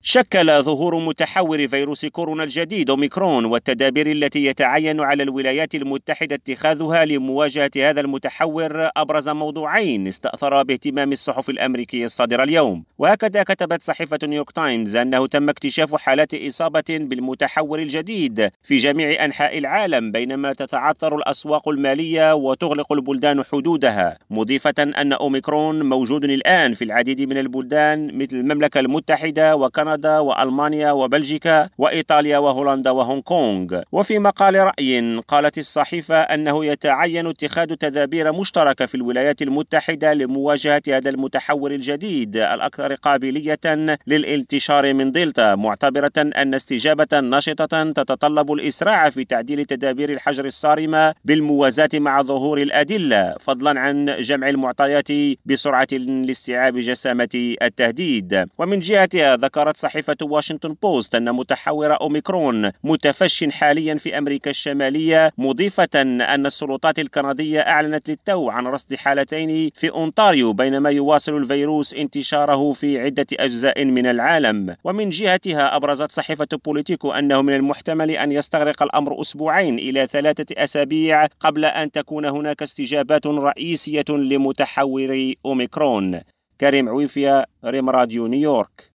شكل ظهور متحور فيروس كورونا الجديد أوميكرون والتدابير التي يتعين على الولايات المتحدة اتخاذها لمواجهة هذا المتحور أبرز موضوعين استأثر باهتمام الصحف الأمريكية الصادرة اليوم. وهكذا كتبت صحيفة نيويورك تايمز أنه تم اكتشاف حالات إصابة بالمتحور الجديد في جميع أنحاء العالم بينما تتعثر الأسواق المالية وتغلق البلدان حدودها، مضيفة أن أوميكرون موجود الآن في العديد من البلدان مثل المملكة المتحدة وكندا وألمانيا وبلجيكا وإيطاليا وهولندا وهونغ كونغ. وفي مقال رأي قالت الصحيفة أنه يتعين اتخاذ تدابير مشتركة في الولايات المتحدة لمواجهة هذا المتحور الجديد الأكثر قابلية للانتشار من دلتا، معتبرة أن استجابة نشطة تتطلب الإسراع في تعديل تدابير الحجر الصارمة بالموازاة مع ظهور الأدلة، فضلا عن جمع المعطيات بسرعة لاستيعاب جسامة التهديد. ومن جهتها ذكرت صحيفة واشنطن بوست أن متحور أوميكرون متفش حاليا في أمريكا الشمالية، مضيفة أن السلطات الكندية أعلنت للتو عن رصد حالتين في أونتاريو بينما يواصل الفيروس انتشاره في عدة أجزاء من العالم. ومن جهتها أبرزت صحيفة بوليتيكو أنه من المحتمل أن يستغرق الأمر أسبوعين إلى 3 أسابيع قبل أن تكون هناك استجابات رئيسية لمتحور أوميكرون. كريم عويفية، ريم راديو نيويورك.